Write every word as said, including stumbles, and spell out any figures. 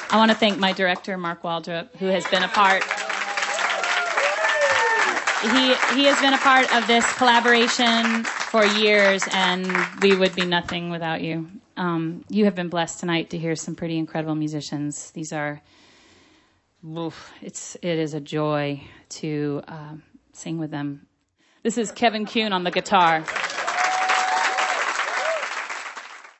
I want to thank my director, Mark Waldrop, who has been a part. He he has been a part of this collaboration for years, and we would be nothing without you. Um, you have been blessed tonight to hear some pretty incredible musicians. These are, oof, it's it is a joy to uh, sing with them. This is Kevin Kuhn on the guitar.